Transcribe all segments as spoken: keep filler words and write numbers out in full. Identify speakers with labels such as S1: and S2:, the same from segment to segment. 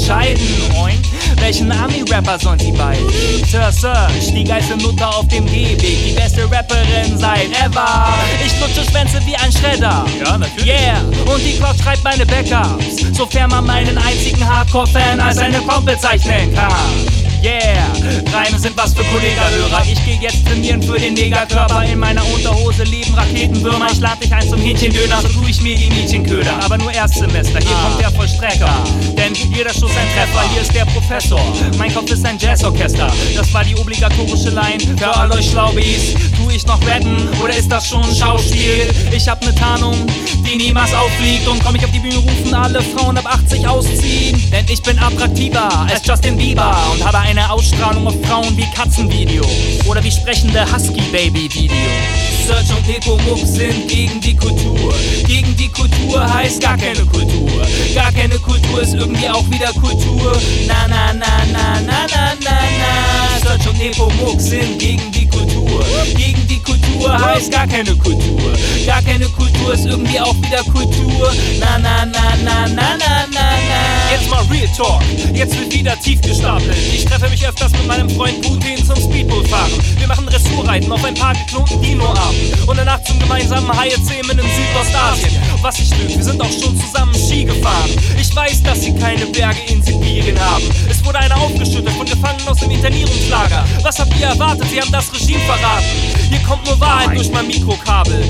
S1: entscheiden. Oink. Welchen Ami-Rapper sollen sie beiden? Sir, Sir, die geilste Nutte auf dem Gehweg, die beste Rapperin seit ever. Ich lutsche Schwänze wie ein Schredder.
S2: Ja, natürlich.
S1: Yeah, und die Clock schreibt meine Backups, sofern man meinen einzigen Hardcore-Fan als eine Pop bezeichnen kann. Yeah, Reime sind was für Kollega-Hörer. Ich geh jetzt trainieren für den Megakörper. In meiner Unterhose leben Raketenwürmer. Ich lad dich ein zum Hähnchendöner, so tu ich mir die Mädchenköder. Aber nur Erstsemester, hier ah. kommt der Vollstrecker. Denn jeder Schuss ein Treffer, hier ist der Professor. Mein Kopf ist ein Jazzorchester. Das war die obligatorische Line für all euch Schlaubis. Tu ich noch rappen oder ist das schon Schauspiel? Ich hab ne Tarnung, die niemals auffliegt. Und komm ich auf die Bühne, rufen alle Frauen ab achtzig ausziehen. Denn ich bin attraktiver als Justin Bieber und habe eine Ausstrahlung auf Frauen wie Katzenvideos oder wie sprechende Husky-Baby-Videos. Search und Nepomuk sind gegen die Kultur. Gegen die Kultur heißt gar keine Kultur. Gar keine Kultur ist irgendwie auch wieder Kultur. Na na na na na na na na. Search und Nepomuk sind gegen die Kultur. Gegen die Kultur heißt gar keine Kultur. Gar keine Kultur ist irgendwie auch wieder Kultur. Na na na na na na na na.
S2: Jetzt mal Real Talk, jetzt wird wieder tief gestapelt. Ich treffe mich öfters mit meinem Freund Putin zum Speedboat fahren. Wir machen Dressurreiten auf ein paar geklonten Dinoarten und danach zum gemeinsamen Haie-Zähmen in Südostasien. Was ich lüge, wir sind auch schon zusammen Ski gefahren. Ich weiß, dass sie keine Berge in Sibirien haben. Es wurde einer aufgeschüttet von Gefangenen aus dem Internierungslager. Was habt ihr erwartet? Sie haben das Regime verraten. Hier kommt nur Wahrheit durch mein Mikrokabel.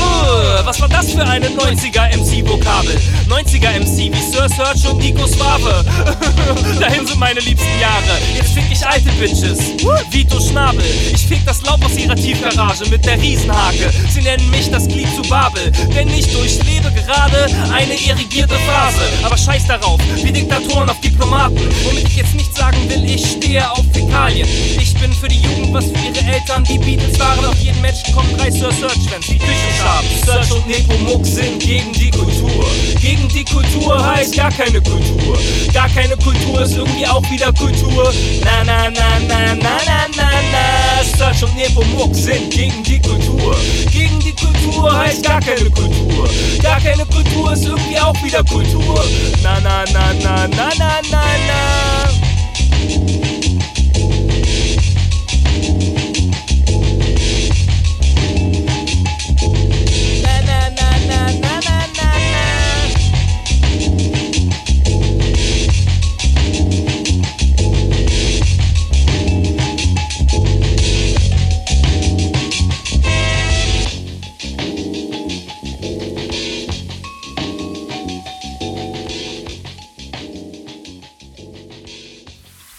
S2: Uh, was war das für eine neunziger-M C-Vokabel? neunziger-M C wie Sir Search und Nico Suave. Dahin sind meine liebsten Jahre. Jetzt fick ich alte Bitches. Vito Schnabel. Ich fick das Laub aus ihrer Tiefgarage mit der Riesenhake. Sie nennen mich das Glied zu Babel, denn ich durchlebe gerade eine irrigierte Phase. Aber scheiß darauf, wie Diktatoren auf Diplomaten. Womit ich jetzt nicht sagen will, ich stehe auf Fäkalien. Ich bin für die Jugend, was für ihre Eltern die Beatles waren. Auf jeden Menschen kommen drei Sir Search-Fans wie Küchenschaben. Search und Nepomuk sind gegen die Kultur. Gegen die Kultur heißt gar keine Kultur. Gar keine Kultur ist irgendwie auch wieder Kultur. Na na na na na na na na. Search und Nepomuk sind gegen die Kultur. Gegen die Kultur heißt gar keine Kultur. Gar keine Kultur ist irgendwie auch wieder Kultur. Na na na na na na na na.